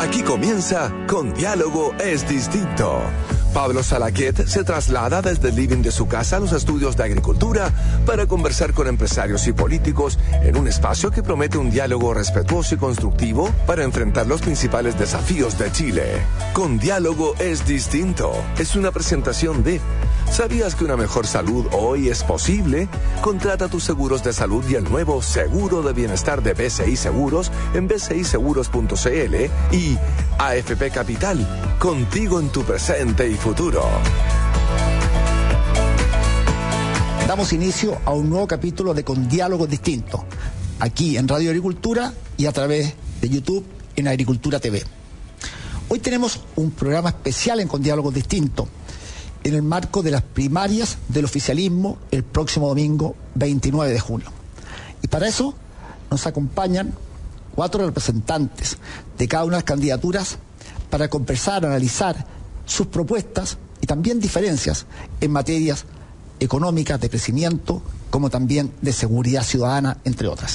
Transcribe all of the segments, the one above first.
Aquí comienza Con Diálogo es Distinto. Pablo Salaquet se traslada desde el living de su casa a los estudios de agricultura para conversar con empresarios y políticos en un espacio que promete un diálogo respetuoso y constructivo para enfrentar los principales desafíos de Chile. Con Diálogo es Distinto es una presentación de ¿Sabías que una mejor salud hoy es posible? Contrata tus seguros de salud y el nuevo Seguro de Bienestar de BCI Seguros en bciseguros.cl y AFP Capital, contigo en tu presente y futuro. Damos inicio a un nuevo capítulo de Con Diálogo Distinto, aquí en Radio Agricultura y a través de YouTube en Agricultura TV. Hoy tenemos un programa especial en Con Diálogo Distinto, en el marco de las primarias del oficialismo el próximo domingo 29 de junio. Y para eso nos acompañan 4 representantes de cada una de las candidaturas para conversar, analizar sus propuestas y también diferencias en materias económicas, de crecimiento, como también de seguridad ciudadana, entre otras.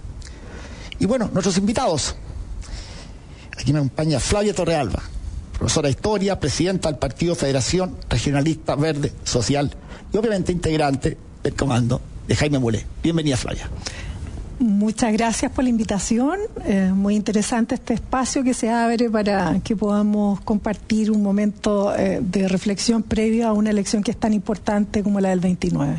Y bueno, nuestros invitados. Aquí me acompaña Flavia Torrealba, profesora de Historia, presidenta del Partido Federación Regionalista Verde Social y obviamente integrante del comando de Jaime Mulé. Bienvenida, Flavia. Muchas gracias por la invitación. Muy interesante este espacio que se abre para que podamos compartir un momento de reflexión previo a una elección que es tan importante como la del 29.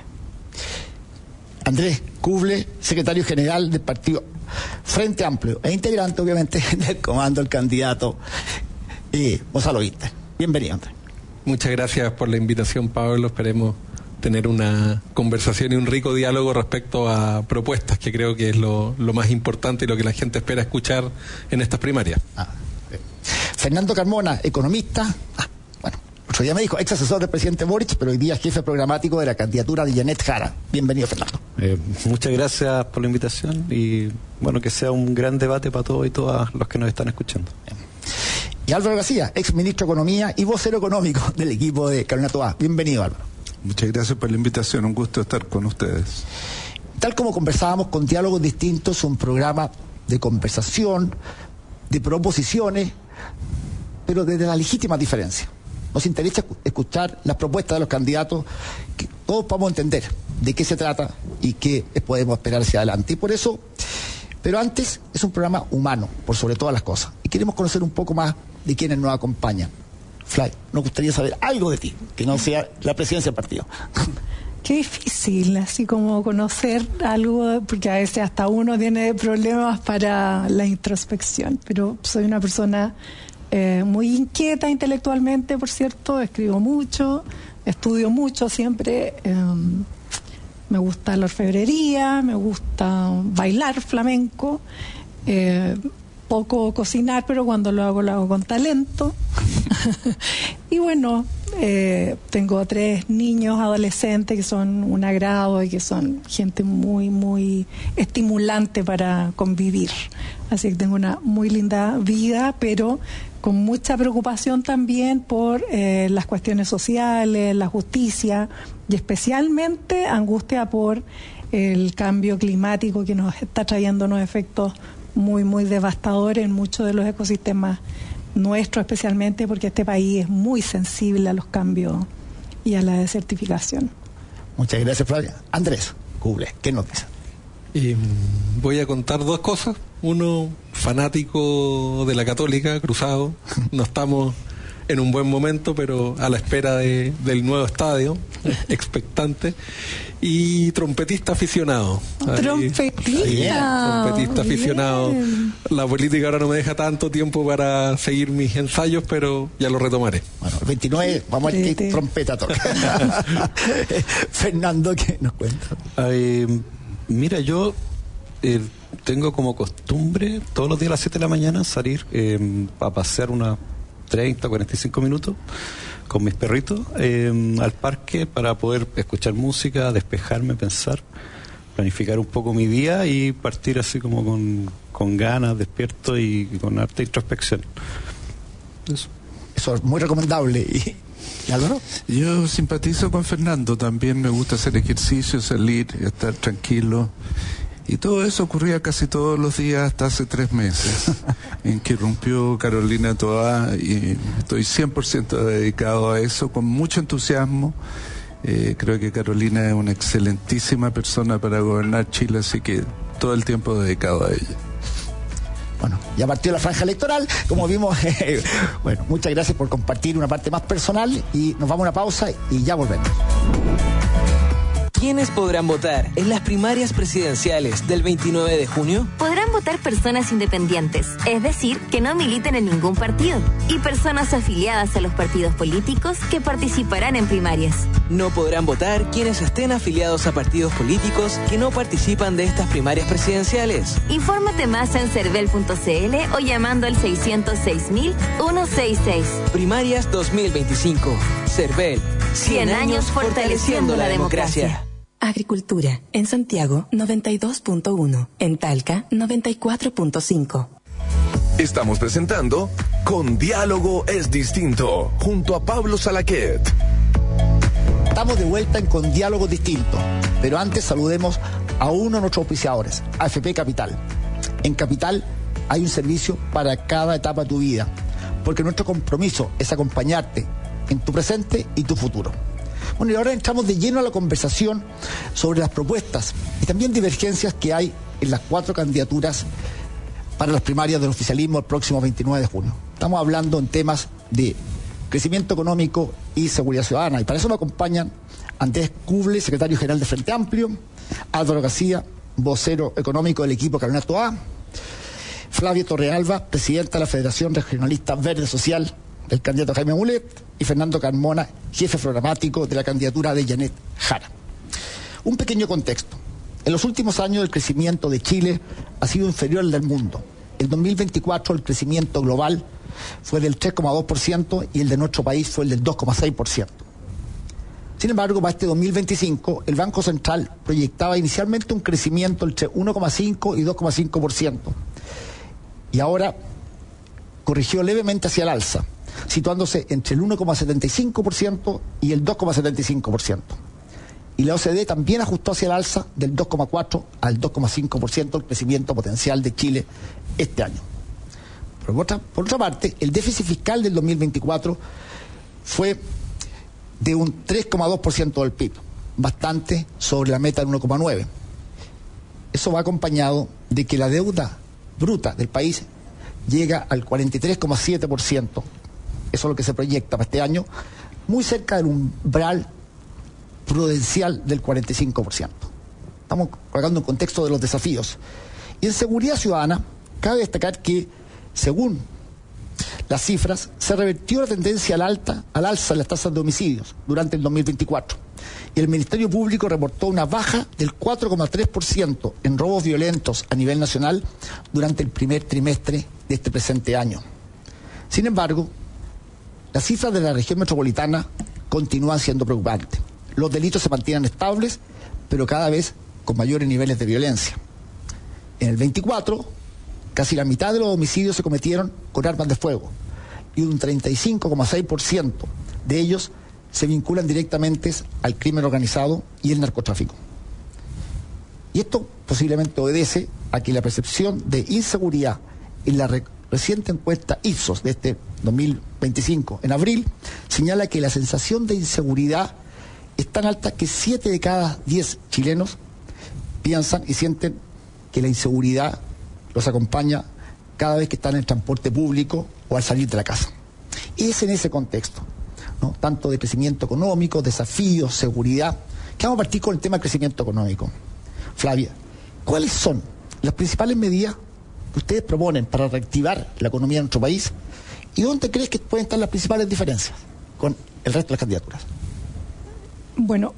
Andrés Cuble, secretario general del Partido Frente Amplio e integrante obviamente del comando del candidato Gonzalo Vinter. Bienvenido, Andrés. Muchas gracias por la invitación, Pablo. Esperemos tener una conversación y un rico diálogo respecto a propuestas, que creo que es lo más importante y lo que la gente espera escuchar en estas primarias. Fernando Carmona, economista. Bueno, otro día me dijo, ex asesor del presidente Boric, pero hoy día jefe programático de la candidatura de Janet Jara. Bienvenido, Fernando. Muchas gracias por la invitación y bueno, que sea un gran debate para todos y todas los que nos están escuchando. Y Álvaro García, ex ministro de Economía y vocero económico del equipo de Carolina Toá. Bienvenido, Álvaro. Muchas gracias por la invitación, un gusto estar con ustedes. Tal como conversábamos, Con Diálogos Distintos, un programa de conversación, de proposiciones, pero desde la legítima diferencia. Nos interesa escuchar las propuestas de los candidatos, que todos podamos entender de qué se trata y qué podemos esperar hacia adelante. Y por eso, pero antes, es un programa humano, por sobre todas las cosas. Y queremos conocer un poco más de quienes nos acompañan. Fly, nos gustaría saber algo de ti, que no sea la presidencia del partido. Qué difícil, así como conocer algo, porque a veces hasta uno tiene problemas para la introspección, pero soy una persona muy inquieta intelectualmente, por cierto, escribo mucho, estudio mucho siempre, me gusta la orfebrería, me gusta bailar flamenco, poco cocinar, pero cuando lo hago con talento. Y bueno, tengo 3 niños adolescentes que son un agrado y que son gente muy, muy estimulante para convivir. Así que tengo una muy linda vida, pero con mucha preocupación también por las cuestiones sociales, la justicia y especialmente angustia por el cambio climático que nos está trayendo unos efectos muy, muy devastadores en muchos de los ecosistemas nuestros, especialmente porque este país es muy sensible a los cambios y a la desertificación. Muchas gracias, Flavia. Andrés Cuble, ¿qué nos dice? Voy a contar 2 cosas. Uno, fanático de la Católica, cruzado. No estamos en un buen momento, pero a la espera del nuevo estadio, expectante. Y trompetista aficionado. Trompetista aficionado. La política ahora no me deja tanto tiempo para seguir mis ensayos, pero ya lo retomaré. Bueno, el 29 vamos a ver qué trompeta toca. Fernando, ¿qué nos cuenta? Mira, yo tengo como costumbre todos los días a las 7 de la mañana salir a pasear unas 30, 45 minutos con mis perritos al parque para poder escuchar música, despejarme, pensar, planificar un poco mi día y partir así como con ganas, despierto y con harta introspección. Eso es muy recomendable. ¿Y Álvaro? Yo simpatizo con Fernando, también me gusta hacer ejercicio, salir, estar tranquilo Y todo eso ocurría casi todos los días hasta hace 3 meses, en que irrumpió Carolina Toá, y estoy 100% dedicado a eso, con mucho entusiasmo. Creo que Carolina es una excelentísima persona para gobernar Chile, así que todo el tiempo dedicado a ella. Bueno, ya partió la franja electoral, como vimos. Bueno, muchas gracias por compartir una parte más personal y nos vamos a una pausa y ya volvemos. ¿Quiénes podrán votar en las primarias presidenciales del 29 de junio? Podrán votar personas independientes, es decir, que no militen en ningún partido, y personas afiliadas a los partidos políticos que participarán en primarias. No podrán votar quienes estén afiliados a partidos políticos que no participan de estas primarias presidenciales. Infórmate más en cervel.cl o llamando al 606.166. Primarias 2025. Cervel. 100 años fortaleciendo la democracia. Agricultura. En Santiago, 92.1. En Talca, 94.5. Estamos presentando Con Diálogo es Distinto, junto a Pablo Salaquet. Estamos de vuelta en Con Diálogo Distinto, pero antes saludemos a uno de nuestros auspiciadores, AFP Capital. En Capital hay un servicio para cada etapa de tu vida, porque nuestro compromiso es acompañarte en tu presente y tu futuro. Bueno, y ahora entramos de lleno a la conversación sobre las propuestas y también divergencias que hay en las 4 candidaturas para las primarias del oficialismo el próximo 29 de junio. Estamos hablando en temas de crecimiento económico y seguridad ciudadana, y para eso me acompañan Andrés Cuble, secretario general de Frente Amplio, Álvaro García, vocero económico del equipo Carolina Toá, Flavia Torrealba, presidenta de la Federación Regionalista Verde Social del candidato Jaime Mulet, y Fernando Carmona, jefe programático de la candidatura de Janet Jara. Un pequeño contexto. En los últimos años el crecimiento de Chile ha sido inferior al del mundo. En 2024 el crecimiento global fue del 3,2% y el de nuestro país fue el del 2,6%. Sin embargo, para este 2025 el Banco Central proyectaba inicialmente un crecimiento entre 1,5 y 2,5%. Y ahora corrigió levemente hacia el alza, situándose entre el 1,75% y el 2,75%. Y la OCDE también ajustó hacia el alza del 2,4 al 2,5% el crecimiento potencial de Chile este año. Por otra parte, el déficit fiscal del 2024 fue de un 3,2% del PIB, bastante sobre la meta del 1,9%. Eso va acompañado de que la deuda bruta del país llega al 43,7%. Eso es lo que se proyecta para este año, muy cerca del umbral prudencial del 45%. Estamos colocando un contexto de los desafíos. Y en seguridad ciudadana, cabe destacar que, según las cifras, se revirtió la tendencia al alza en las tasas de homicidios durante el 2024. Y el Ministerio Público reportó una baja del 4,3% en robos violentos a nivel nacional durante el primer trimestre de este presente año. Sin embargo, las cifras de la región metropolitana continúan siendo preocupantes. Los delitos se mantienen estables, pero cada vez con mayores niveles de violencia. En el 24, casi la mitad de los homicidios se cometieron con armas de fuego y un 35,6% de ellos se vinculan directamente al crimen organizado y el narcotráfico. Y esto posiblemente obedece a que la percepción de inseguridad en la reciente encuesta Ipsos de este 2025, en abril, señala que la sensación de inseguridad es tan alta que 7 de cada 10 chilenos piensan y sienten que la inseguridad los acompaña cada vez que están en el transporte público o al salir de la casa. Es en ese contexto, ¿no?, tanto de crecimiento económico, desafíos, seguridad, que vamos a partir con el tema del crecimiento económico. Flavia, ¿cuáles son las principales medidas que ustedes proponen para reactivar la economía de nuestro país y dónde crees que pueden estar las principales diferencias con el resto de las candidaturas? Bueno,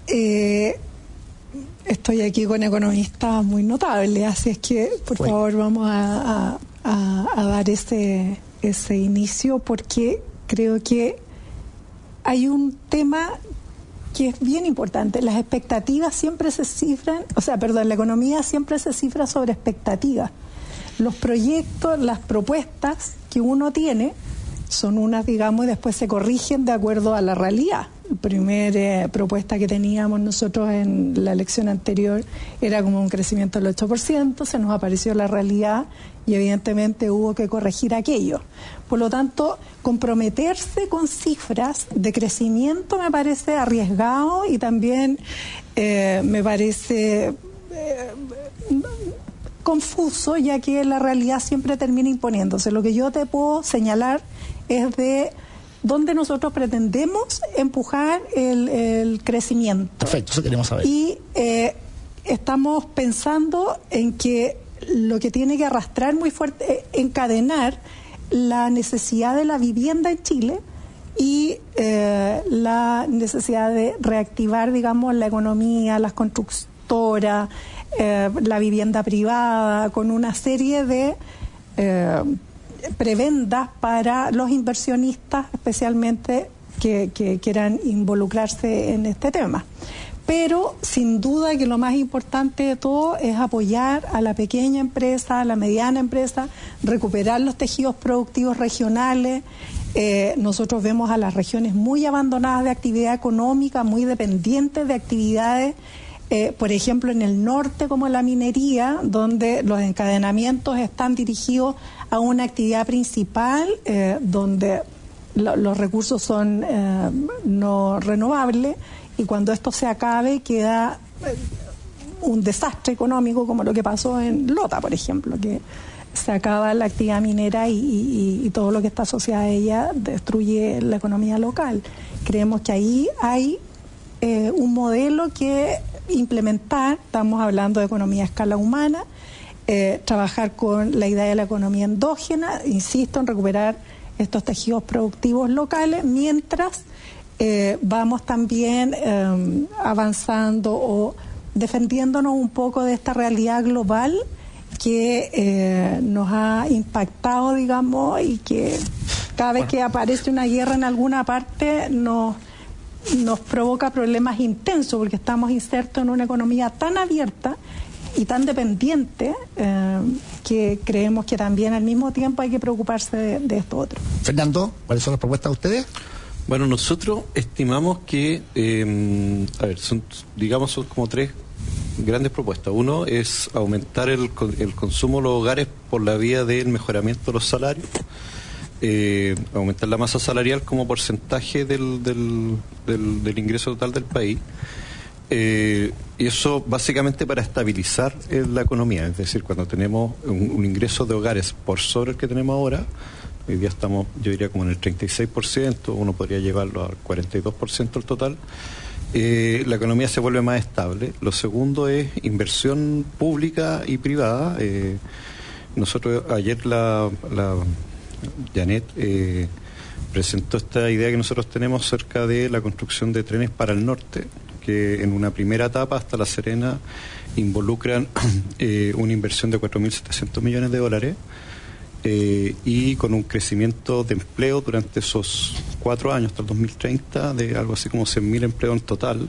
estoy aquí con economistas muy notables, así es que por favor vamos a dar ese inicio, porque creo que hay un tema que es bien importante. Las expectativas siempre se cifran, la economía siempre se cifra sobre expectativas. Los proyectos, las propuestas que uno tiene son unas, digamos, y después se corrigen de acuerdo a la realidad. primera propuesta que teníamos nosotros en la elección anterior era como un crecimiento del 8%, se nos apareció la realidad y evidentemente hubo que corregir aquello. Por lo tanto, comprometerse con cifras de crecimiento me parece arriesgado y también me parece confuso, ya que la realidad siempre termina imponiéndose. Lo que yo te puedo señalar es de dónde nosotros pretendemos empujar el crecimiento. Perfecto, eso queremos saber. Y estamos pensando en que lo que tiene que arrastrar muy fuerte, encadenar la necesidad de la vivienda en Chile y la necesidad de reactivar, digamos, la economía, las constructoras, la vivienda privada, con una serie de prebendas para los inversionistas, especialmente que quieran involucrarse en este tema. Pero sin duda que lo más importante de todo es apoyar a la pequeña empresa, a la mediana empresa, recuperar los tejidos productivos regionales. Nosotros vemos a las regiones muy abandonadas de actividad económica, muy dependientes de actividades, por ejemplo en el norte como la minería, donde los encadenamientos están dirigidos a una actividad principal, donde los recursos son no renovables, y cuando esto se acabe queda un desastre económico como lo que pasó en Lota, por ejemplo, que se acaba la actividad minera y todo lo que está asociado a ella destruye la economía local. Creemos que ahí hay un modelo que implementar. Estamos hablando de economía a escala humana, trabajar con la idea de la economía endógena, insisto en recuperar estos tejidos productivos locales, mientras vamos también avanzando o defendiéndonos un poco de esta realidad global que nos ha impactado, digamos, y que cada vez que aparece una guerra en alguna parte nos provoca problemas intensos, porque estamos insertos en una economía tan abierta y tan dependiente que creemos que también al mismo tiempo hay que preocuparse de esto otro. Fernando, ¿cuáles son las propuestas de ustedes? Bueno, nosotros estimamos que, son como tres grandes propuestas. Uno es aumentar el consumo de los hogares por la vía del mejoramiento de los salarios, aumentar la masa salarial como porcentaje del ingreso total del país. Y eso básicamente para estabilizar la economía, es decir, cuando tenemos un ingreso de hogares por sobre el que tenemos ahora, hoy día estamos, yo diría, como en el 36%, uno podría llevarlo al 42% el total, la economía se vuelve más estable. Lo segundo es inversión pública y privada. Nosotros ayer la Janet presentó esta idea que nosotros tenemos acerca de la construcción de trenes para el norte, que en una primera etapa hasta La Serena involucran una inversión de $4.700 millones, y con un crecimiento de empleo durante esos 4 años hasta el 2030 de algo así como 100.000 empleos en total,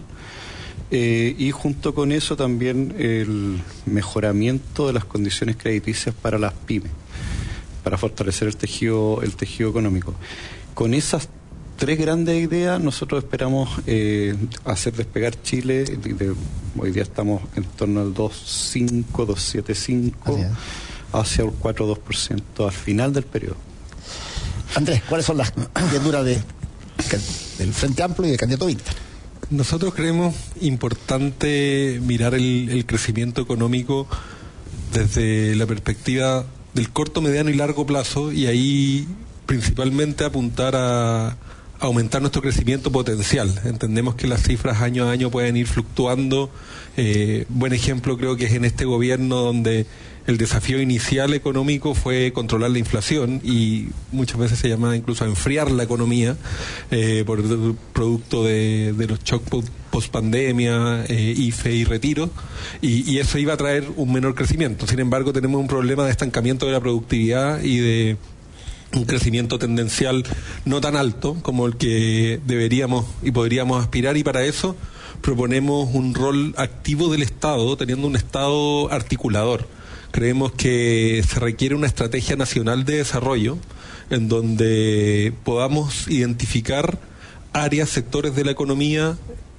y junto con eso también el mejoramiento de las condiciones crediticias para las pymes, para fortalecer el tejido económico. Con esas tres grandes ideas nosotros esperamos hacer despegar Chile. Hoy día estamos en torno al 2.5, 2.75 hacia el 4,2% al final del periodo. Andrés, ¿cuáles son las candidaturas del Frente Amplio y del candidato Víctor? Nosotros creemos importante mirar el crecimiento económico desde la perspectiva del corto, mediano y largo plazo, y ahí principalmente apuntar a aumentar nuestro crecimiento potencial. Entendemos que las cifras año a año pueden ir fluctuando. Buen ejemplo creo que es en este gobierno, donde el desafío inicial económico fue controlar la inflación, y muchas veces se llama incluso a enfriar la economía por el producto de los shocks post-pandemia, IFE y retiro, y eso iba a traer un menor crecimiento. Sin embargo, tenemos un problema de estancamiento de la productividad y de un crecimiento tendencial no tan alto como el que deberíamos y podríamos aspirar, y para eso proponemos un rol activo del Estado, teniendo un Estado articulador. Creemos que se requiere una estrategia nacional de desarrollo en donde podamos identificar áreas, sectores de la economía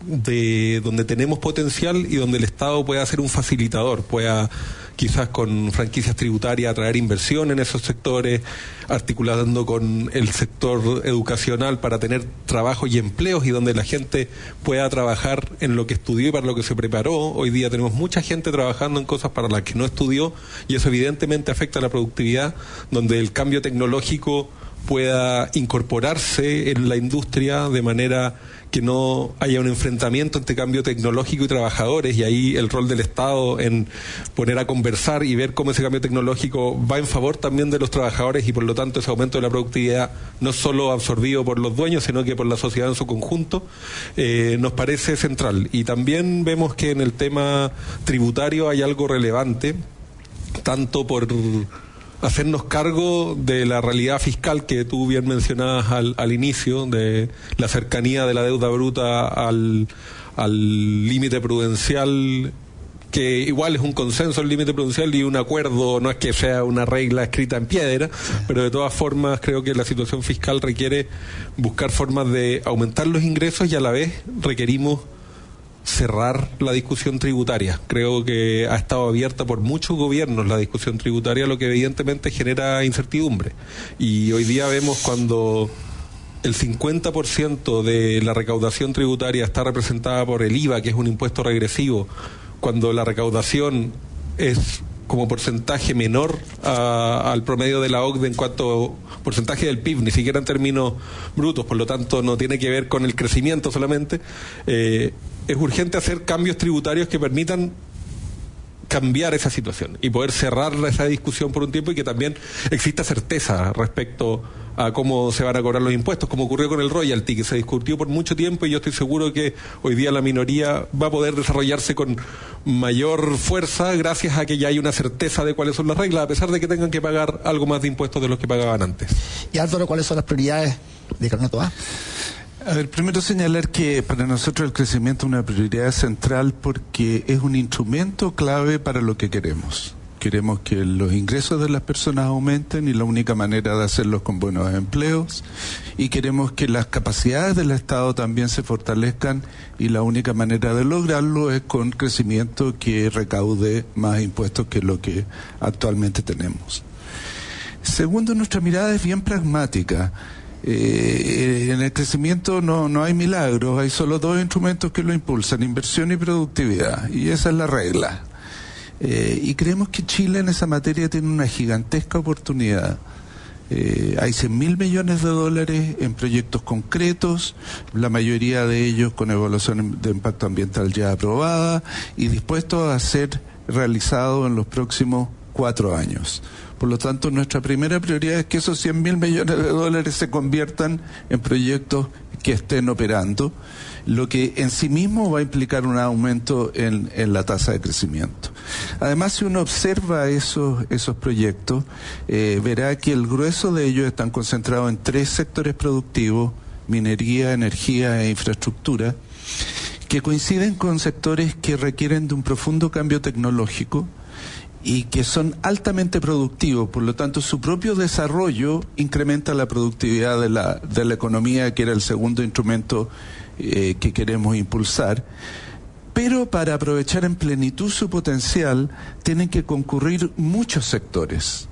de donde tenemos potencial y donde el Estado pueda ser un facilitador, pueda quizás con franquicias tributarias atraer inversión en esos sectores, articulando con el sector educacional para tener trabajo y empleos y donde la gente pueda trabajar en lo que estudió y para lo que se preparó. Hoy día tenemos mucha gente trabajando en cosas para las que no estudió y eso evidentemente afecta a la productividad, donde el cambio tecnológico pueda incorporarse en la industria de manera que no haya un enfrentamiento entre cambio tecnológico y trabajadores, y ahí el rol del Estado en poner a conversar y ver cómo ese cambio tecnológico va en favor también de los trabajadores y por lo tanto ese aumento de la productividad no solo absorbido por los dueños sino que por la sociedad en su conjunto, nos parece central. Y también vemos que en el tema tributario hay algo relevante, tanto por hacernos cargo de la realidad fiscal que tú bien mencionabas al inicio, de la cercanía de la deuda bruta al límite prudencial, que igual es un consenso el límite prudencial y un acuerdo, no es que sea una regla escrita en piedra, pero de todas formas creo que la situación fiscal requiere buscar formas de aumentar los ingresos y a la vez requerimos cerrar la discusión tributaria. Creo que ha estado abierta por muchos gobiernos la discusión tributaria, lo que evidentemente genera incertidumbre. Y hoy día vemos cuando el 50% de la recaudación tributaria está representada por el IVA, que es un impuesto regresivo, cuando la recaudación es como porcentaje menor al promedio de la OCDE en cuanto a porcentaje del PIB, ni siquiera en términos brutos, por lo tanto no tiene que ver con el crecimiento solamente. Es urgente hacer cambios tributarios que permitan cambiar esa situación y poder cerrar esa discusión por un tiempo y que también exista certeza respecto a cómo se van a cobrar los impuestos, como ocurrió con el royalty, que se discutió por mucho tiempo y yo estoy seguro que hoy día la minoría va a poder desarrollarse con mayor fuerza gracias a que ya hay una certeza de cuáles son las reglas, a pesar de que tengan que pagar algo más de impuestos de los que pagaban antes. Y Álvaro, ¿cuáles son las prioridades de Carneto A? A ver, primero señalar que para nosotros el crecimiento es una prioridad central porque es un instrumento clave para lo que queremos. Queremos que los ingresos de las personas aumenten y la única manera de hacerlo es con buenos empleos, y queremos que las capacidades del Estado también se fortalezcan y la única manera de lograrlo es con crecimiento que recaude más impuestos que lo que actualmente tenemos. Segundo, nuestra mirada es bien pragmática. En el crecimiento no hay milagros, hay solo dos instrumentos que lo impulsan: inversión y productividad, y esa es la regla. Y creemos que Chile en esa materia tiene una gigantesca oportunidad. Hay $100.000 millones en proyectos concretos, la mayoría de ellos con evaluación de impacto ambiental ya aprobada y dispuestos a ser realizados en los próximos 4 años. Por lo tanto, nuestra primera prioridad es que esos $100.000 millones se conviertan en proyectos que estén operando, lo que en sí mismo va a implicar un aumento en la tasa de crecimiento. Además, si uno observa esos proyectos, verá que el grueso de ellos están concentrados en 3 sectores productivos: minería, energía e infraestructura, que coinciden con sectores que requieren de un profundo cambio tecnológico y que son altamente productivos. Por lo tanto, su propio desarrollo incrementa la productividad de la economía, que era el segundo instrumento que queremos impulsar. Pero para aprovechar en plenitud su potencial tienen que concurrir muchos sectores.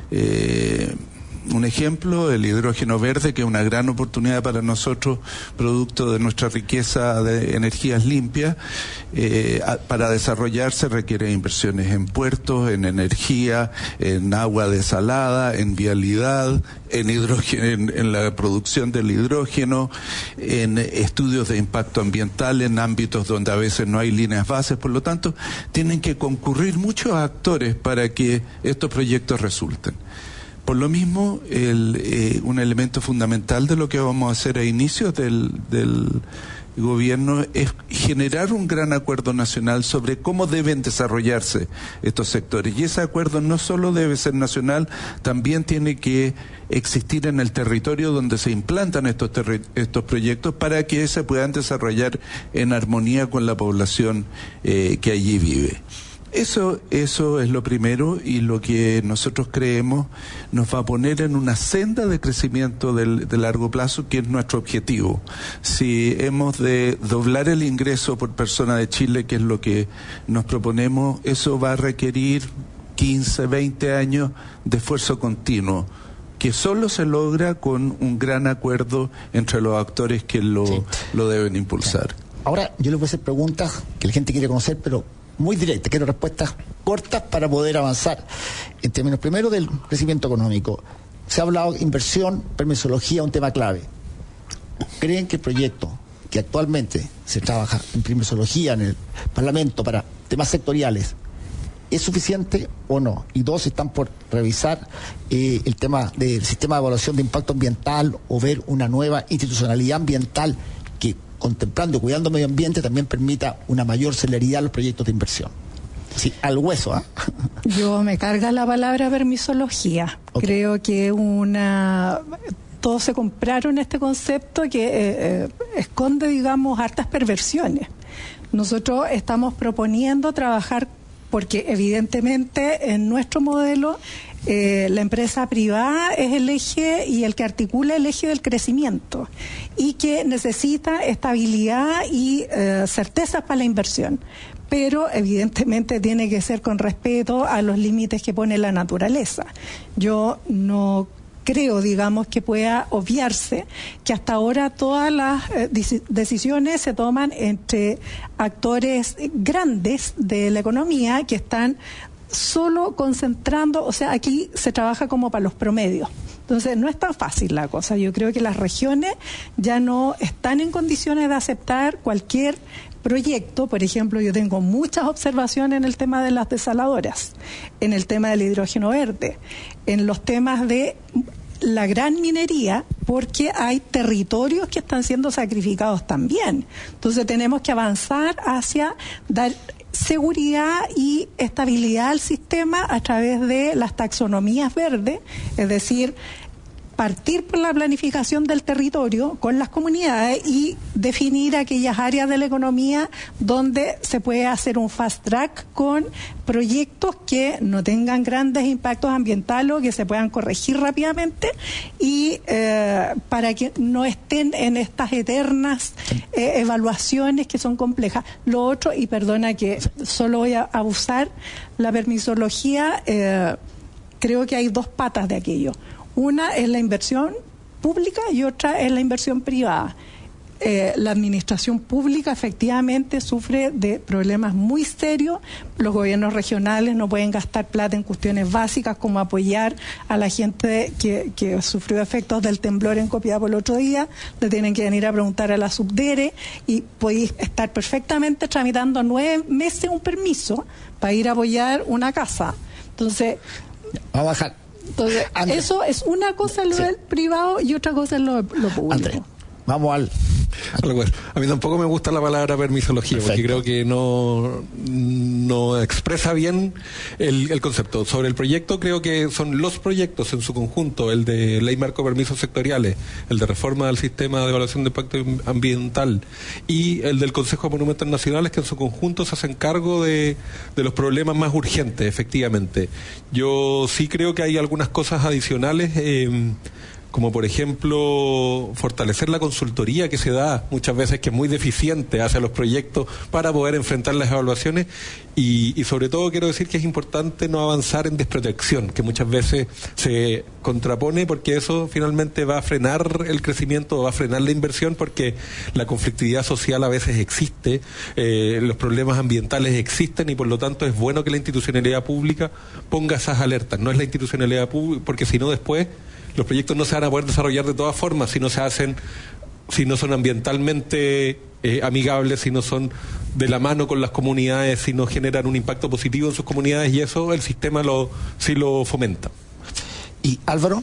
Un ejemplo, el hidrógeno verde, que es una gran oportunidad para nosotros, producto de nuestra riqueza de energías limpias. Para desarrollarse requiere inversiones en puertos, en energía, en agua desalada, en vialidad, en hidrógeno, en la producción del hidrógeno, en estudios de impacto ambiental, en ámbitos donde a veces no hay líneas bases. Por lo tanto, tienen que concurrir muchos actores para que estos proyectos resulten. Por lo mismo, un elemento fundamental de lo que vamos a hacer a inicios del gobierno es generar un gran acuerdo nacional sobre cómo deben desarrollarse estos sectores. Y ese acuerdo no solo debe ser nacional, también tiene que existir en el territorio donde se implantan estos proyectos para que se puedan desarrollar en armonía con la población que allí vive. Eso es lo primero, y lo que nosotros creemos nos va a poner en una senda de crecimiento de largo plazo, que es nuestro objetivo. Si hemos de doblar el ingreso por persona de Chile, que es lo que nos proponemos, eso va a requerir 15, 20 años de esfuerzo continuo, que solo se logra con un gran acuerdo entre los actores que lo deben impulsar. Ahora yo le voy a hacer preguntas que la gente quiere conocer, pero muy directas. Quiero respuestas cortas para poder avanzar. En términos primero del crecimiento económico, se ha hablado de inversión, permisología, un tema clave. ¿Creen que el proyecto que actualmente se trabaja en permisología en el Parlamento para temas sectoriales es suficiente o no? Y dos, están por revisar el tema del sistema de evaluación de impacto ambiental, o ver una nueva institucionalidad ambiental que, contemplando y cuidando el medio ambiente, también permita una mayor celeridad a los proyectos de inversión. Sí, al hueso, ¿ah? Yo me carga la palabra permisología. Okay. Creo que todos se compraron este concepto que esconde, digamos, hartas perversiones. Nosotros estamos proponiendo trabajar, porque evidentemente en nuestro modelo la empresa privada es el eje y el que articula el eje del crecimiento, y que necesita estabilidad y certezas para la inversión, pero evidentemente tiene que ser con respeto a los límites que pone la naturaleza. Yo no creo, digamos, que pueda obviarse que hasta ahora todas las decisiones se toman entre actores grandes de la economía que están solo concentrando, o sea, aquí se trabaja como para los promedios. Entonces no es tan fácil la cosa. Yo creo que las regiones ya no están en condiciones de aceptar cualquier proyecto. Por ejemplo, yo tengo muchas observaciones en el tema de las desaladoras, en el tema del hidrógeno verde, en los temas de la gran minería, porque hay territorios que están siendo sacrificados también. Entonces tenemos que avanzar hacia dar seguridad y estabilidad al sistema a través de las taxonomías verdes, es decir, partir por la planificación del territorio con las comunidades y definir aquellas áreas de la economía donde se puede hacer un fast track con proyectos que no tengan grandes impactos ambientales o que se puedan corregir rápidamente, y para que no estén en estas eternas evaluaciones que son complejas. Lo otro, y perdona que solo voy a abusar, la permisología, creo que hay dos patas de aquello. Una es la inversión pública y otra es la inversión privada. La administración pública efectivamente sufre de problemas muy serios. Los gobiernos regionales no pueden gastar plata en cuestiones básicas como apoyar a la gente que sufrió efectos del temblor en Copiapó el otro día. Le tienen que venir a preguntar a la Subdere, y podéis estar perfectamente tramitando 9 meses un permiso para ir a apoyar una casa. Entonces, va a bajar. Entonces, André, eso es una cosa lo del privado y otra cosa es lo público. André, vamos al... A mí tampoco me gusta la palabra permisología. Perfecto. Porque creo que no expresa bien el concepto. Sobre el proyecto, creo que son los proyectos en su conjunto, el de ley marco de permisos sectoriales, el de reforma del sistema de evaluación de impacto ambiental y el del Consejo de Monumentos Nacionales, que en su conjunto se hacen cargo de los problemas más urgentes, efectivamente. Yo sí creo que hay algunas cosas adicionales, como por ejemplo fortalecer la consultoría que se da muchas veces, que es muy deficiente hacia los proyectos para poder enfrentar las evaluaciones, y sobre todo quiero decir que es importante no avanzar en desprotección, que muchas veces se contrapone, porque eso finalmente va a frenar el crecimiento, va a frenar la inversión, porque la conflictividad social a veces existe, los problemas ambientales existen, y por lo tanto es bueno que la institucionalidad pública ponga esas alertas. No es la institucionalidad pública, porque si no después los proyectos no se van a poder desarrollar de todas formas si no se hacen, si no son ambientalmente amigables, si no son de la mano con las comunidades, si no generan un impacto positivo en sus comunidades, y eso el sistema sí lo fomenta. ¿Y Álvaro?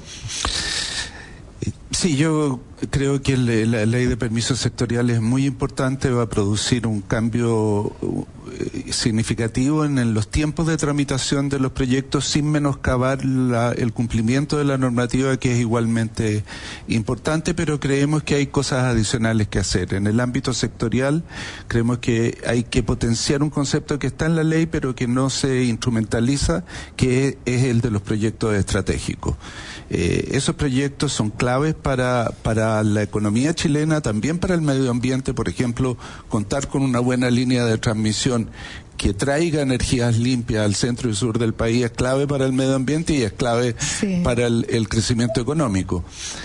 Sí, yo creo que la ley de permisos sectoriales es muy importante, va a producir un cambio significativo en los tiempos de tramitación de los proyectos sin menoscabar el cumplimiento de la normativa, que es igualmente importante, pero creemos que hay cosas adicionales que hacer. En el ámbito sectorial creemos que hay que potenciar un concepto que está en la ley pero que no se instrumentaliza, que es el de los proyectos estratégicos. Esos proyectos son claves para la economía chilena, también para el medio ambiente. Por ejemplo, contar con una buena línea de transmisión que traiga energías limpias al centro y sur del país es clave para el medio ambiente y es clave para el crecimiento económico.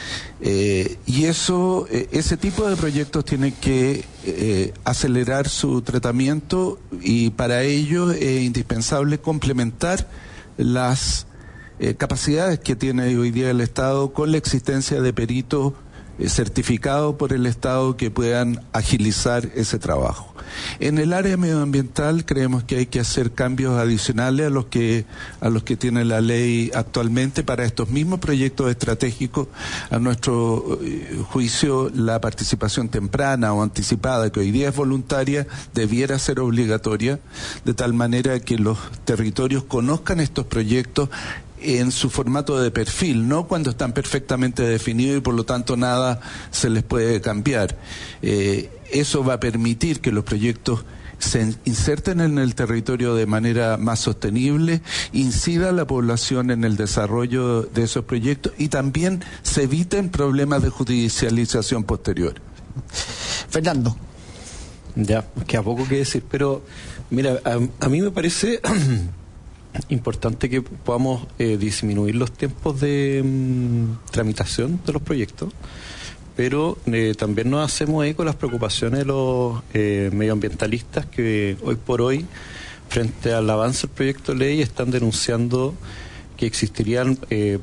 Y ese tipo de proyectos tienen que acelerar su tratamiento, y para ello es indispensable complementar las capacidades que tiene hoy día el Estado con la existencia de peritos certificados por el Estado que puedan agilizar ese trabajo. En el área medioambiental creemos que hay que hacer cambios adicionales a los que tiene la ley actualmente para estos mismos proyectos estratégicos. A nuestro juicio, la participación temprana o anticipada, que hoy día es voluntaria, debiera ser obligatoria, de tal manera que los territorios conozcan estos proyectos en su formato de perfil, no cuando están perfectamente definidos y por lo tanto nada se les puede cambiar. Eso va a permitir que los proyectos se inserten en el territorio de manera más sostenible, incida la población en el desarrollo de esos proyectos y también se eviten problemas de judicialización posterior. Fernando. Ya, queda poco que decir, pero mira, a mí me parece importante que podamos disminuir los tiempos de tramitación de los proyectos, pero también nos hacemos eco de las preocupaciones de los medioambientalistas que hoy por hoy, frente al avance del proyecto de ley, están denunciando que existirían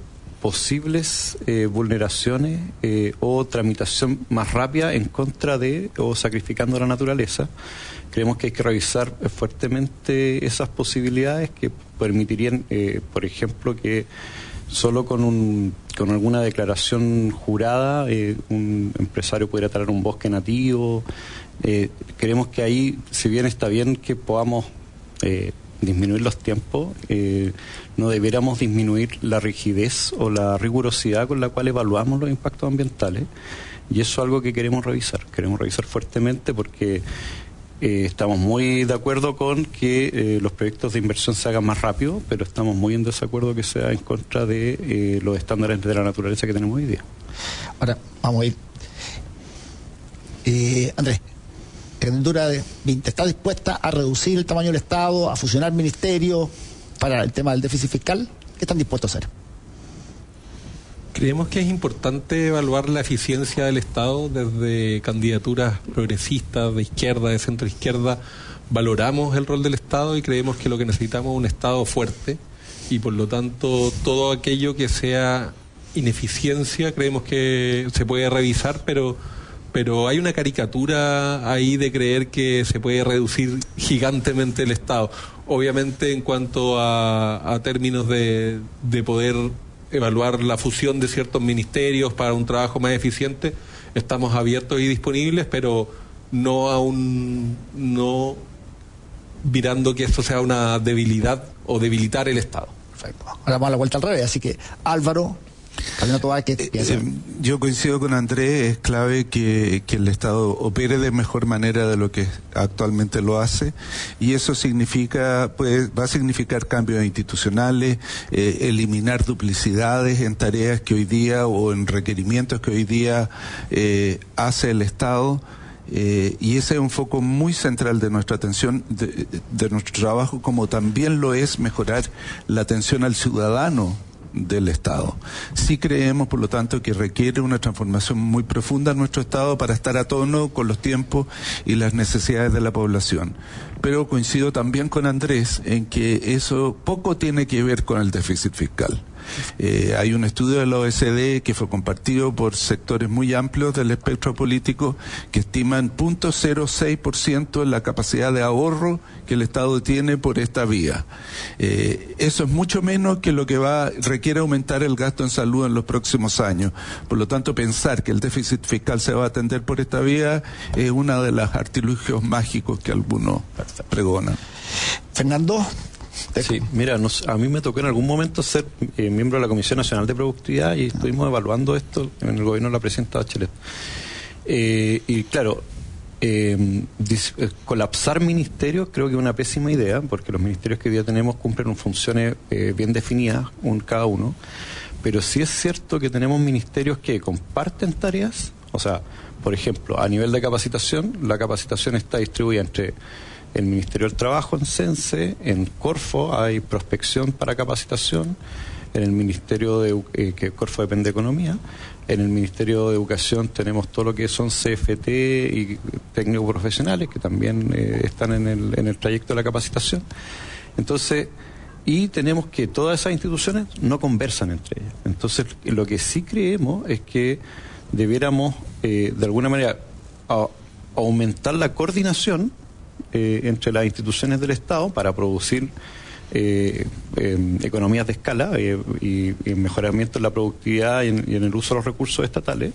posibles vulneraciones o tramitación más rápida en contra de o sacrificando la naturaleza. Creemos que hay que revisar fuertemente esas posibilidades que permitirían, por ejemplo, que solo con alguna declaración jurada un empresario pudiera talar un bosque nativo. Creemos que ahí, si bien está bien que podamos disminuir los tiempos, no debiéramos disminuir la rigidez o la rigurosidad con la cual evaluamos los impactos ambientales, y eso es algo que queremos revisar fuertemente, porque estamos muy de acuerdo con que los proyectos de inversión se hagan más rápido, pero estamos muy en desacuerdo que sea en contra de los estándares de la naturaleza que tenemos hoy día. Ahora, vamos a ir. Andrés, ¿la candidatura de 20 está dispuesta a reducir el tamaño del Estado, a fusionar ministerios para el tema del déficit fiscal? ¿Qué están dispuestos a hacer? Creemos que es importante evaluar la eficiencia del Estado desde candidaturas progresistas, de izquierda, de centro izquierda. Valoramos el rol del Estado y creemos que lo que necesitamos es un Estado fuerte, y por lo tanto todo aquello que sea ineficiencia creemos que se puede revisar, pero hay una caricatura ahí de creer que se puede reducir gigantemente el Estado. Obviamente, en cuanto a términos de poder evaluar la fusión de ciertos ministerios para un trabajo más eficiente, estamos abiertos y disponibles, pero no mirando que esto sea una debilidad o debilitar el Estado. Perfecto. Ahora vamos a la vuelta al revés, así que Álvaro, yo coincido con Andrés, es clave que el Estado opere de mejor manera de lo que actualmente lo hace, y eso va a significar cambios institucionales, eliminar duplicidades en tareas que hoy día o en requerimientos que hoy día hace el Estado. Y ese es un foco muy central de nuestra atención, de nuestro trabajo, como también lo es mejorar la atención al ciudadano del Estado. Sí creemos, por lo tanto, que requiere una transformación muy profunda en nuestro Estado para estar a tono con los tiempos y las necesidades de la población. Pero coincido también con Andrés en que eso poco tiene que ver con el déficit fiscal. Hay un estudio de la OECD que fue compartido por sectores muy amplios del espectro político que estiman 0.06% en la capacidad de ahorro que el Estado tiene por esta vía. Eso es mucho menos que lo que requiere aumentar el gasto en salud en los próximos años. Por lo tanto, pensar que el déficit fiscal se va a atender por esta vía es una de las artilugios mágicos que algunos pregonan. Fernando. Sí, mira, a mí me tocó en algún momento ser miembro de la Comisión Nacional de Productividad y estuvimos evaluando esto en el gobierno de la presidenta Bachelet. Y claro, colapsar ministerios creo que es una pésima idea, porque los ministerios que hoy día tenemos cumplen funciones bien definidas, cada uno, pero sí es cierto que tenemos ministerios que comparten tareas. O sea, por ejemplo, a nivel de capacitación, la capacitación está distribuida entre el Ministerio del Trabajo en CENSE, en Corfo hay prospección para capacitación, en el Ministerio de que Corfo depende de Economía, en el Ministerio de Educación tenemos todo lo que son CFT y técnicos profesionales que también están en el trayecto de la capacitación. Entonces, y tenemos que todas esas instituciones no conversan entre ellas. Entonces, lo que sí creemos es que debiéramos de alguna manera aumentar la coordinación entre las instituciones del Estado para producir economías de escala y mejoramiento en la productividad y en el uso de los recursos estatales,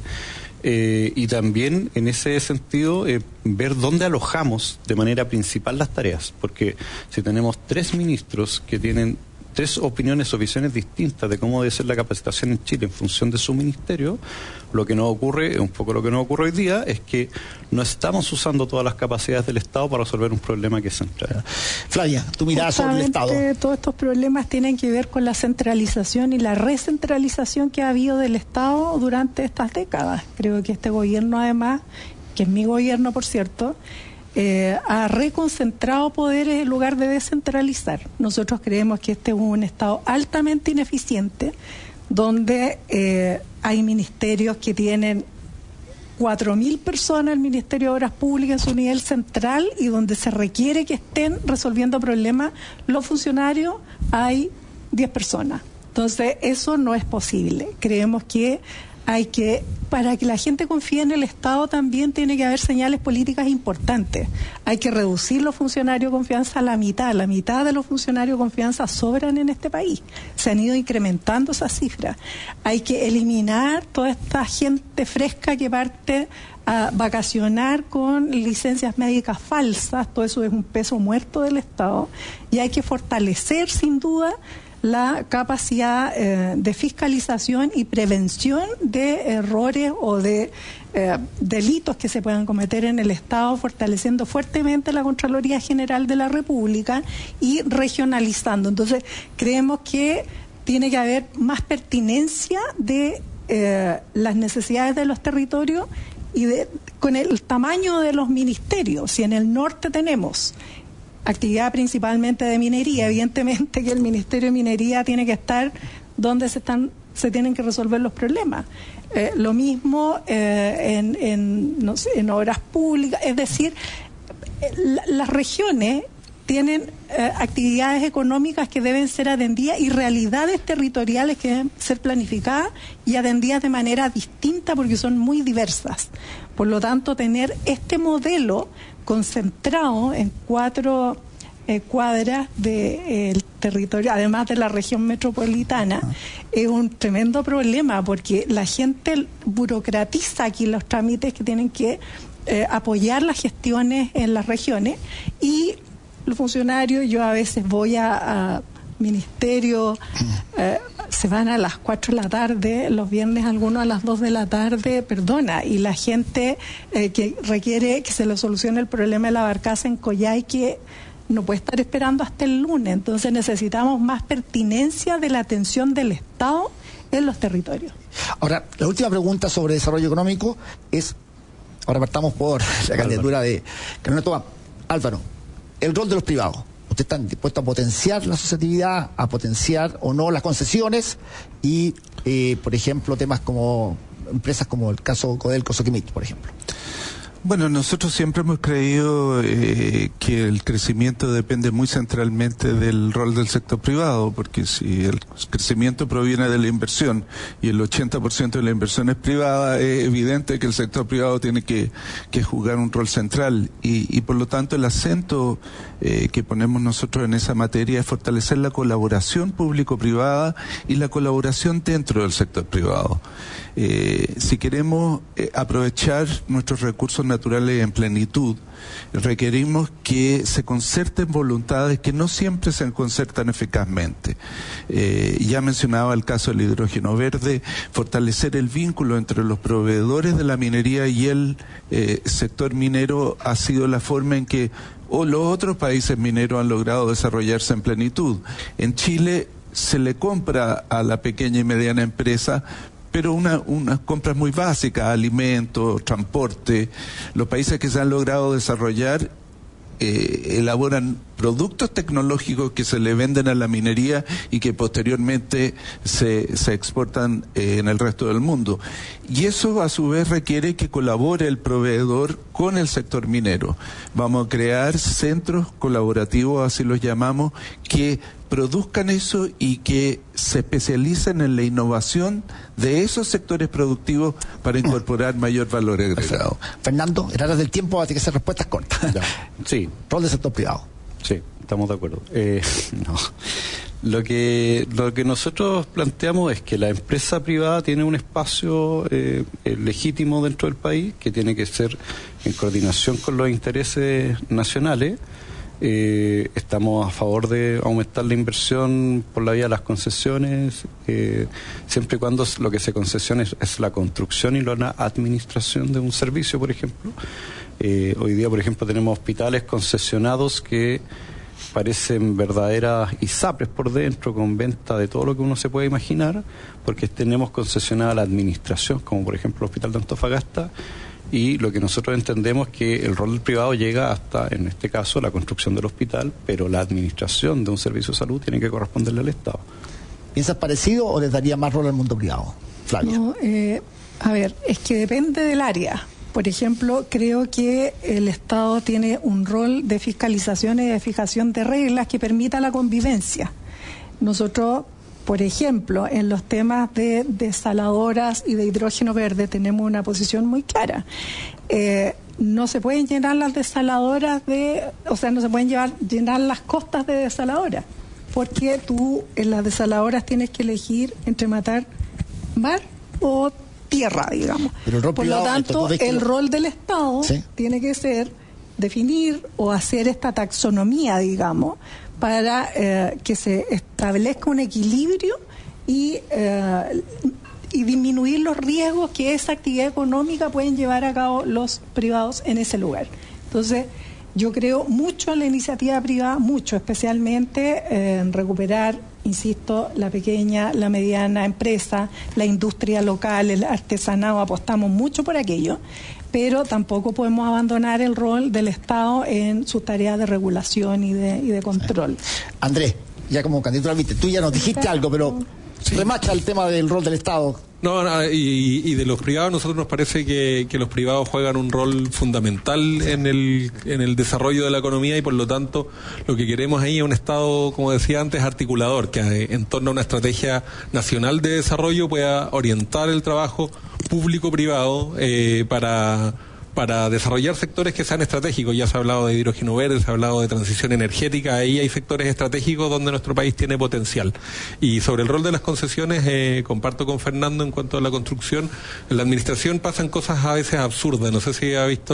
y también en ese sentido ver dónde alojamos de manera principal las tareas, porque si tenemos 3 ministros que tienen 3 opiniones o visiones distintas de cómo debe ser la capacitación en Chile en función de su ministerio, lo que nos ocurre, un poco lo que nos ocurre hoy día, es que no estamos usando todas las capacidades del Estado para resolver un problema que es central. Flavia, tu mirada sobre el Estado. Todos estos problemas tienen que ver con la centralización y la recentralización que ha habido del Estado durante estas décadas. Creo que este gobierno, además, que es mi gobierno, por cierto, ha reconcentrado poderes en lugar de descentralizar. Nosotros creemos que este es un Estado altamente ineficiente, donde hay ministerios que tienen 4.000 personas, el Ministerio de Obras Públicas en su nivel central, y donde se requiere que estén resolviendo problemas los funcionarios, hay 10 personas. Entonces, eso no es posible. Creemos que para que la gente confíe en el Estado también tiene que haber señales políticas importantes. Hay que reducir los funcionarios de confianza a la mitad de los funcionarios de confianza sobran en este país. Se han ido incrementando esas cifras. Hay que eliminar toda esta gente fresca que parte a vacacionar con licencias médicas falsas. Todo eso es un peso muerto del Estado, y hay que fortalecer sin duda la capacidad de fiscalización y prevención de errores o de delitos que se puedan cometer en el Estado, fortaleciendo fuertemente la Contraloría General de la República y regionalizando. Entonces, creemos que tiene que haber más pertinencia de las necesidades de los territorios y con el tamaño de los ministerios. Si en el norte tenemos actividad principalmente de minería, evidentemente que el Ministerio de Minería tiene que estar donde se tienen que resolver los problemas. Lo mismo en obras públicas, es decir, las regiones tienen actividades económicas que deben ser atendidas y realidades territoriales que deben ser planificadas y atendidas de manera distinta porque son muy diversas. Por lo tanto, tener este modelo concentrado en 4 cuadras del territorio, además de la región metropolitana, es un tremendo problema porque la gente burocratiza aquí los trámites que tienen que apoyar las gestiones en las regiones, y los funcionarios, yo a veces voy a ministerio, se van a las 4 de la tarde, los viernes algunos a las 2 de la tarde, y la gente que requiere que se le solucione el problema de la barcaza en Coyhaique no puede estar esperando hasta el lunes. Entonces necesitamos más pertinencia de la atención del Estado en los territorios. Ahora, la última pregunta sobre desarrollo económico es, ahora partamos por la candidatura de Carolina Toá. Álvaro, el rol de los privados. ¿Usted está dispuesto a potenciar la asociatividad, a potenciar o no las concesiones y, por ejemplo, temas como empresas como el caso Codelco Soquimich, por ejemplo? Bueno, nosotros siempre hemos creído que el crecimiento depende muy centralmente del rol del sector privado, porque si el crecimiento proviene de la inversión y el 80% de la inversión es privada, es evidente que el sector privado tiene que jugar un rol central y por lo tanto el acento que ponemos nosotros en esa materia es fortalecer la colaboración público-privada y la colaboración dentro del sector privado. Si queremos aprovechar nuestros recursos naturales en plenitud, requerimos que se concerten voluntades que no siempre se concertan eficazmente. Ya mencionaba el caso del hidrógeno verde, fortalecer el vínculo entre los proveedores de la minería y el sector minero ha sido la forma en que los otros países mineros han logrado desarrollarse en plenitud. En Chile se le compra a la pequeña y mediana empresa, pero unas compras muy básicas, alimentos, transporte. Los países que se han logrado desarrollar elaboran productos tecnológicos que se le venden a la minería y que posteriormente se exportan en el resto del mundo. Y eso a su vez requiere que colabore el proveedor con el sector minero. Vamos a crear centros colaborativos, así los llamamos, que produzcan eso y que se especialicen en la innovación de esos sectores productivos para incorporar mayor valor agregado. Fernando, en aras del tiempo, así que hacer respuestas cortas. Sí. Rol del sector privado. Sí, estamos de acuerdo. No. Lo que nosotros planteamos es que la empresa privada tiene un espacio legítimo dentro del país que tiene que ser en coordinación con los intereses nacionales. Estamos a favor de aumentar la inversión por la vía de las concesiones, siempre y cuando lo que se concesiona es la construcción y la administración de un servicio, por ejemplo. Hoy día, por ejemplo, tenemos hospitales concesionados que parecen verdaderas ISAPRES por dentro, con venta de todo lo que uno se puede imaginar, porque tenemos concesionada la administración, como por ejemplo el Hospital de Antofagasta. Y lo que nosotros entendemos es que el rol del privado llega hasta, en este caso, la construcción del hospital, pero la administración de un servicio de salud tiene que corresponderle al Estado. ¿Piensas parecido o les daría más rol al mundo privado? Flavia. No, a ver, es que depende del área. Por ejemplo, creo que el Estado tiene un rol de fiscalización y de fijación de reglas que permita la convivencia. Nosotros, por ejemplo, en los temas de desaladoras y de hidrógeno verde tenemos una posición muy clara. No se pueden llenar las desaladoras no se pueden llenar las costas de desaladoras, porque tú en las desaladoras tienes que elegir entre matar mar o tierra, digamos. Por lo tanto, el rol del Estado tiene que ser definir o hacer esta taxonomía, digamos, para que se establezca un equilibrio y disminuir los riesgos que esa actividad económica pueden llevar a cabo los privados en ese lugar. Entonces, yo creo mucho en la iniciativa privada, mucho, especialmente en recuperar, insisto, la pequeña, la mediana empresa, la industria local, el artesanado, apostamos mucho por aquello, pero tampoco podemos abandonar el rol del Estado en sus tareas de regulación y de control. Andrés, ya como candidato al viste, tú ya nos dijiste algo, pero remacha el tema del rol del Estado. Y de los privados, a nosotros nos parece que los privados juegan un rol fundamental en el desarrollo de la economía y por lo tanto lo que queremos ahí es un Estado, como decía antes, articulador, que en torno a una estrategia nacional de desarrollo pueda orientar el trabajo público-privado para desarrollar sectores que sean estratégicos. Ya se ha hablado de hidrógeno verde, se ha hablado de transición energética, ahí hay sectores estratégicos donde nuestro país tiene potencial. Y sobre el rol de las concesiones, comparto con Fernando en cuanto a la construcción. En la administración pasan cosas a veces absurdas. No sé si ha visto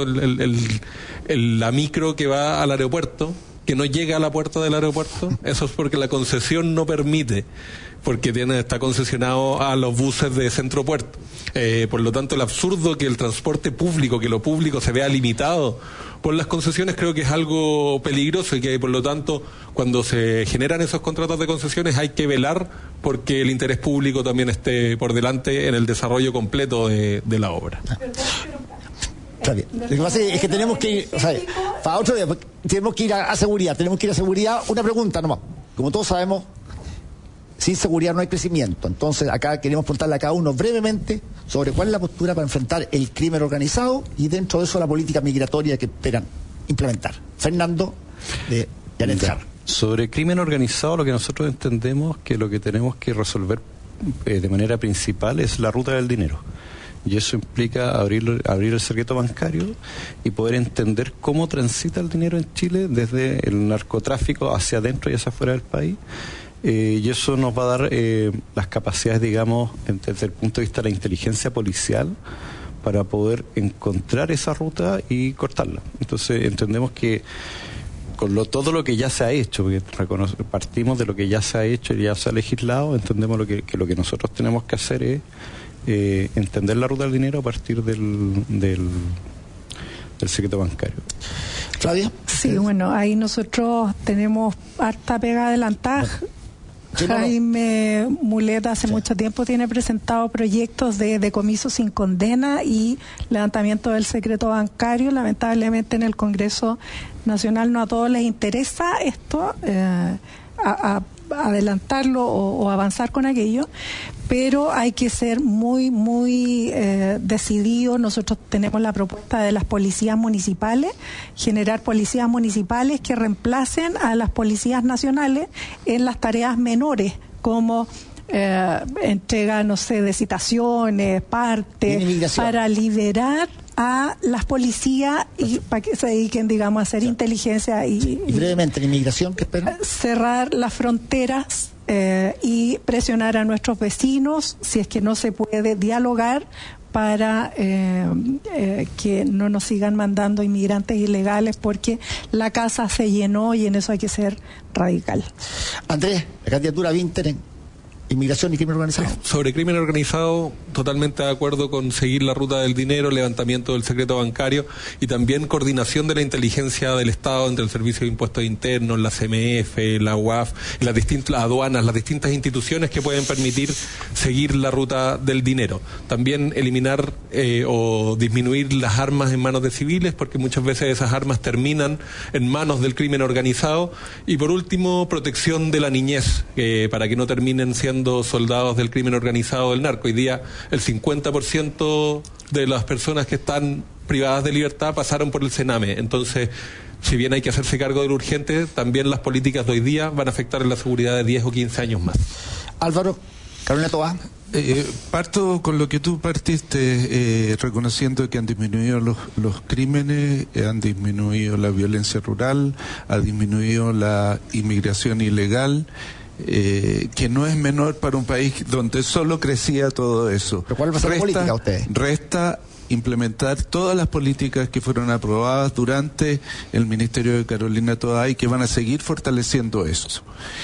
la micro que va al aeropuerto, que no llega a la puerta del aeropuerto. Eso es porque la concesión no permite, porque está concesionado a los buses de Centro Puerto. Por lo tanto, el absurdo que el transporte público, que lo público se vea limitado por las concesiones, creo que es algo peligroso y que, por lo tanto, cuando se generan esos contratos de concesiones hay que velar porque el interés público también esté por delante en el desarrollo completo de la obra. Está bien. Lo que pasa es que tenemos que ir, para otro día, tenemos que ir a seguridad, Una pregunta nomás. Como todos sabemos, sin seguridad no hay crecimiento. Entonces acá queremos preguntarle a cada uno brevemente sobre cuál es la postura para enfrentar el crimen organizado y dentro de eso la política migratoria que esperan implementar. Fernando de Janet Jarr. Sobre crimen organizado, lo que nosotros entendemos que lo que tenemos que resolver de manera principal es la ruta del dinero. Y eso implica abrir el secreto bancario y poder entender cómo transita el dinero en Chile desde el narcotráfico hacia adentro y hacia afuera del país. Y eso nos va a dar las capacidades, digamos, desde el punto de vista de la inteligencia policial, para poder encontrar esa ruta y cortarla. Entonces entendemos que con todo lo que ya se ha hecho, porque partimos de lo que ya se ha hecho y ya se ha legislado, entendemos que lo que nosotros tenemos que hacer es entender la ruta del dinero a partir del secreto bancario. Flavia. Sí, bueno, ahí nosotros tenemos harta pega adelantada. Jaime Muleta hace mucho tiempo tiene presentado proyectos de decomiso sin condena y levantamiento del secreto bancario. Lamentablemente en el Congreso Nacional no a todos les interesa esto, adelantarlo o avanzar con aquello, pero hay que ser muy, muy decididos. Nosotros tenemos la propuesta de las policías municipales, generar policías municipales que reemplacen a las policías nacionales en las tareas menores, como entrega, no sé, de citaciones, para liberar a las policías y para que se dediquen, digamos, a hacer inteligencia y brevemente, la inmigración, ¿qué esperan? Cerrar las fronteras y presionar a nuestros vecinos, si es que no se puede dialogar, para que no nos sigan mandando inmigrantes ilegales, porque la casa se llenó y en eso hay que ser radical. Andrés, la candidatura Winter en inmigración y crimen organizado. Sobre crimen organizado, totalmente de acuerdo con seguir la ruta del dinero, levantamiento del secreto bancario y también coordinación de la inteligencia del Estado entre el Servicio de Impuestos Internos, la CMF, la UAF, y las distintas aduanas, las distintas instituciones que pueden permitir seguir la ruta del dinero. También eliminar o disminuir las armas en manos de civiles, porque muchas veces esas armas terminan en manos del crimen organizado. Y por último, protección de la niñez, para que no terminen siendo soldados del crimen organizado del narco. Hoy día el 50% de las personas que están privadas de libertad pasaron por el Sename. Entonces, si bien hay que hacerse cargo de lo urgente, también las políticas de hoy día van a afectar en la seguridad de 10 o 15 años más. Álvaro, Carolina Toá. Parto con lo que tú partiste, reconociendo que han disminuido los crímenes, han disminuido la violencia rural, ha disminuido la inmigración ilegal, que no es menor para un país donde solo crecía todo eso. ¿Pero cuál va a ser la política ustedes? Resta implementar todas las políticas que fueron aprobadas durante el ministerio de Carolina Toá y que van a seguir fortaleciendo eso.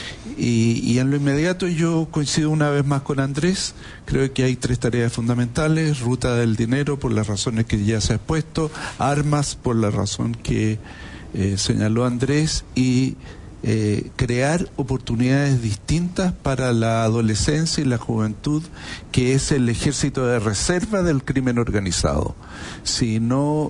Y en lo inmediato yo coincido una vez más con Andrés. Creo que hay 3 tareas fundamentales: ruta del dinero por las razones que ya se ha expuesto, armas por la razón que señaló Andrés, y crear oportunidades distintas para la adolescencia y la juventud, que es el ejército de reserva del crimen organizado. Si no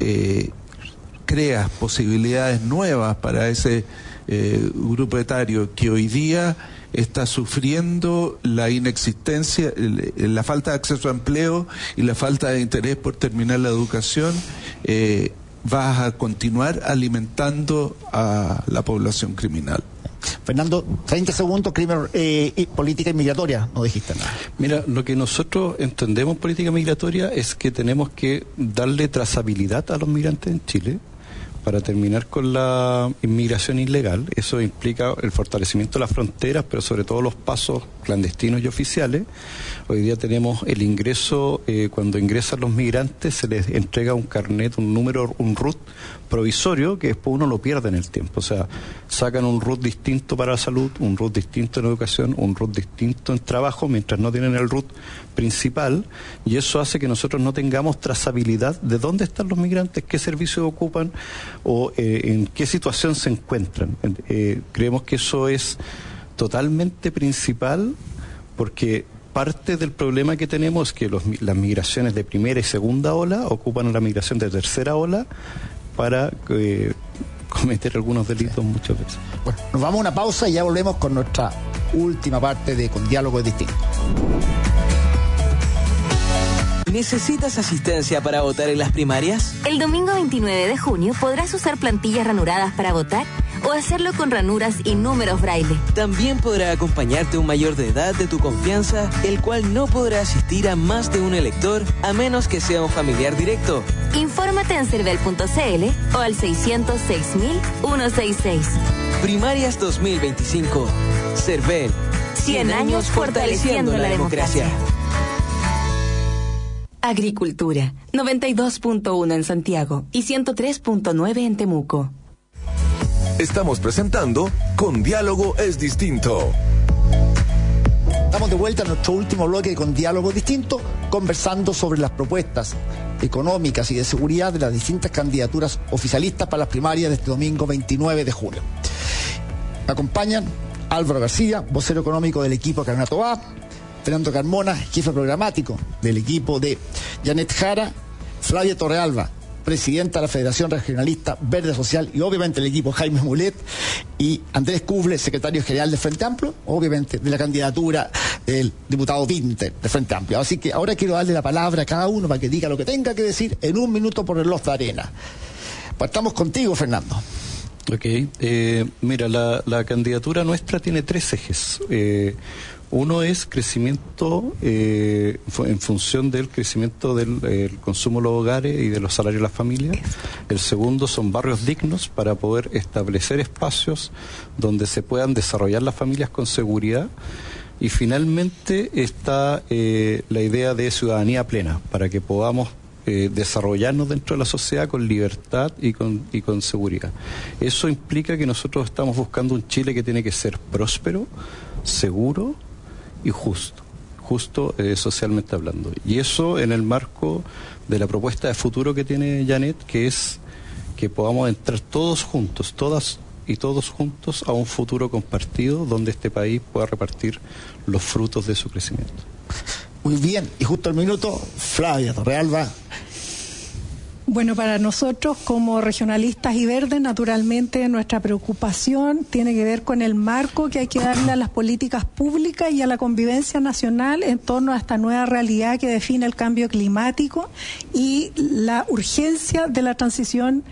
creas posibilidades nuevas para ese grupo etario que hoy día está sufriendo la inexistencia, la falta de acceso a empleo y la falta de interés por terminar la educación, vas a continuar alimentando a la población criminal. Fernando, 30 segundos, crimen, política inmigratoria, no dijiste nada. Mira, lo que nosotros entendemos política migratoria es que tenemos que darle trazabilidad a los migrantes en Chile para terminar con la inmigración ilegal. Eso implica el fortalecimiento de las fronteras, pero sobre todo los pasos clandestinos y oficiales. Hoy día tenemos el ingreso, cuando ingresan los migrantes se les entrega un carnet, un número, un RUT provisorio, que después uno lo pierde en el tiempo. O sea, sacan un RUT distinto para la salud, un RUT distinto en educación, un RUT distinto en trabajo, mientras no tienen el RUT principal, y eso hace que nosotros no tengamos trazabilidad de dónde están los migrantes, qué servicios ocupan o en qué situación se encuentran. Creemos que eso es totalmente principal, porque parte del problema que tenemos es que las migraciones de primera y segunda ola ocupan a la migración de tercera ola para cometer algunos delitos muchas veces. Bueno, nos vamos a una pausa y ya volvemos con nuestra última parte de Con Diálogo Distinto. ¿Necesitas asistencia para votar en las primarias? El domingo 29 de junio podrás usar plantillas ranuradas para votar o hacerlo con ranuras y números braille. También podrá acompañarte un mayor de edad de tu confianza, el cual no podrá asistir a más de un elector a menos que sea un familiar directo. Infórmate en cervel.cl o al 606.166. Primarias 2025. Cervel. 100 años fortaleciendo la democracia. Agricultura, 92.1 en Santiago y 103.9 en Temuco. Estamos presentando Con Diálogo es Distinto. Estamos de vuelta en nuestro último bloque Con Diálogo Distinto, conversando sobre las propuestas económicas y de seguridad de las distintas candidaturas oficialistas para las primarias de este domingo 29 de junio. Me acompañan Álvaro García, vocero económico del equipo Carolina Toá, Fernando Carmona, jefe programático del equipo de Janet Jara, Flavia Torrealba, presidenta de la Federación Regionalista Verde Social, y obviamente el equipo Jaime Mulet, y Andrés Cuble, secretario general de Frente Amplio, obviamente de la candidatura del diputado Winter de Frente Amplio. Así que ahora quiero darle la palabra a cada uno para que diga lo que tenga que decir en 1 minuto por reloj de arena. Partamos contigo, Fernando. Ok, mira, la candidatura nuestra tiene 3 ejes. Uno es crecimiento en función del crecimiento del consumo de los hogares y de los salarios de las familias. El segundo son barrios dignos para poder establecer espacios donde se puedan desarrollar las familias con seguridad. Y finalmente está la idea de ciudadanía plena, para que podamos desarrollarnos dentro de la sociedad con libertad y con seguridad. Eso implica que nosotros estamos buscando un Chile que tiene que ser próspero, seguro y justo socialmente hablando. Y eso en el marco de la propuesta de futuro que tiene Janet, que es que podamos entrar todos juntos, todas y todos juntos a un futuro compartido donde este país pueda repartir los frutos de su crecimiento. Muy bien, y justo al minuto, Flavia Torrealba. Bueno, para nosotros como regionalistas y verdes, naturalmente nuestra preocupación tiene que ver con el marco que hay que darle a las políticas públicas y a la convivencia nacional en torno a esta nueva realidad que define el cambio climático y la urgencia de la transición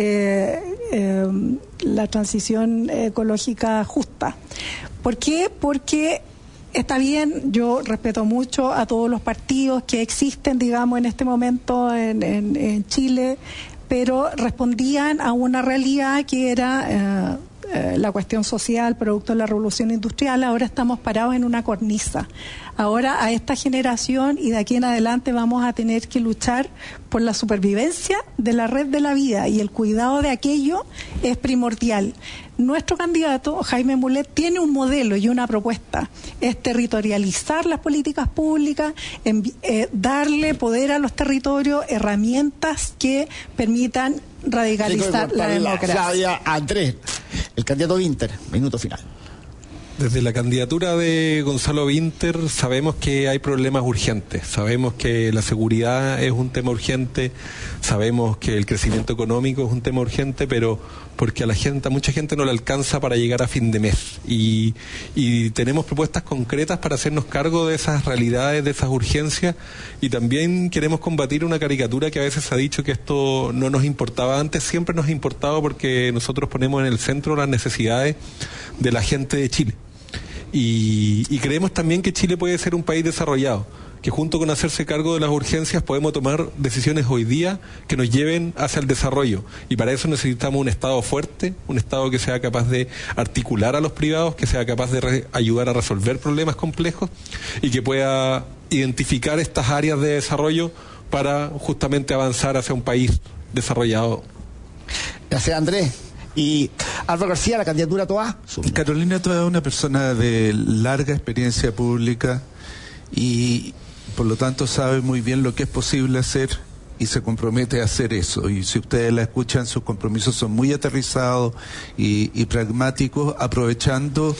ecológica justa. ¿Por qué? Porque está bien, yo respeto mucho a todos los partidos que existen, digamos, en este momento en Chile, pero respondían a una realidad que era la cuestión social, producto de la revolución industrial. Ahora estamos parados en una cornisa. Ahora a esta generación y de aquí en adelante vamos a tener que luchar por la supervivencia de la red de la vida, y el cuidado de aquello es primordial. Nuestro candidato, Jaime Mulet, tiene un modelo y una propuesta. Es territorializar las políticas públicas, darle poder a los territorios, herramientas que permitan radicalizar la democracia. Flavia, Andrés, el candidato Winter, minuto final. Desde la candidatura de Gonzalo Winter sabemos que hay problemas urgentes, sabemos que la seguridad es un tema urgente, sabemos que el crecimiento económico es un tema urgente, pero porque a mucha gente no le alcanza para llegar a fin de mes, y tenemos propuestas concretas para hacernos cargo de esas realidades, de esas urgencias, y también queremos combatir una caricatura que a veces se ha dicho que esto no nos importaba antes. Siempre nos ha importado porque nosotros ponemos en el centro las necesidades de la gente de Chile. Y creemos también que Chile puede ser un país desarrollado, que junto con hacerse cargo de las urgencias podemos tomar decisiones hoy día que nos lleven hacia el desarrollo, y para eso necesitamos un Estado fuerte, un Estado que sea capaz de articular a los privados, que sea capaz de ayudar a resolver problemas complejos y que pueda identificar estas áreas de desarrollo para justamente avanzar hacia un país desarrollado. Gracias, Andrés. Y Álvaro García, la candidatura Toá. Carolina Toá es una persona de larga experiencia pública y por lo tanto sabe muy bien lo que es posible hacer y se compromete a hacer eso. Y si ustedes la escuchan, sus compromisos son muy aterrizados y pragmáticos, aprovechando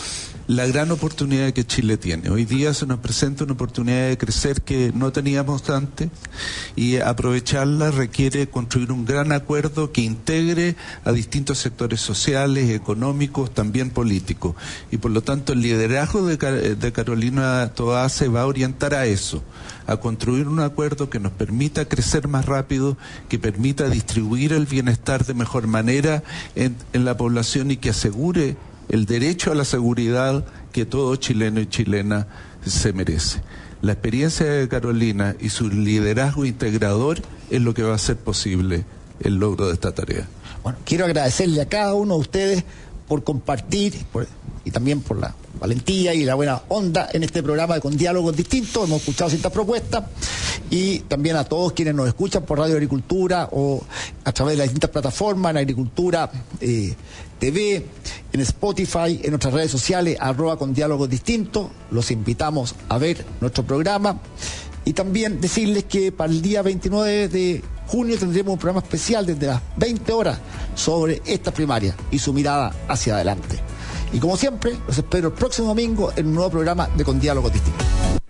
la gran oportunidad que Chile tiene. Hoy día se nos presenta una oportunidad de crecer que no teníamos antes, y aprovecharla requiere construir un gran acuerdo que integre a distintos sectores sociales, económicos, también políticos. Y por lo tanto el liderazgo de Carolina Toá se va a orientar a eso, a construir un acuerdo que nos permita crecer más rápido, que permita distribuir el bienestar de mejor manera en la población y que asegure el derecho a la seguridad que todo chileno y chilena se merece. La experiencia de Carolina y su liderazgo integrador es lo que va a hacer posible el logro de esta tarea. Bueno, quiero agradecerle a cada uno de ustedes por compartir y también por la valentía y la buena onda en este programa de Con Diálogos Distintos. Hemos escuchado ciertas propuestas, y también a todos quienes nos escuchan por Radio Agricultura o a través de las distintas plataformas, en Agricultura TV, en Spotify, en nuestras redes sociales, @Con Diálogos Distintos. Los invitamos a ver nuestro programa, y también decirles que para el día 29 de junio tendremos un programa especial desde las 20 horas sobre esta primaria y su mirada hacia adelante. Y como siempre, los espero el próximo domingo en un nuevo programa de Con Diálogos Distintos.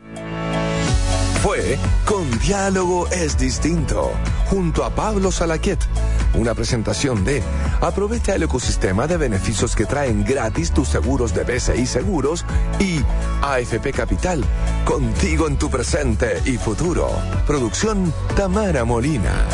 Fue Con Diálogo es Distinto, junto a Pablo Salaquet. Una presentación de aprovecha el ecosistema de beneficios que traen gratis tus seguros de BCI Seguros y AFP Capital, contigo en tu presente y futuro. Producción Tamara Molina.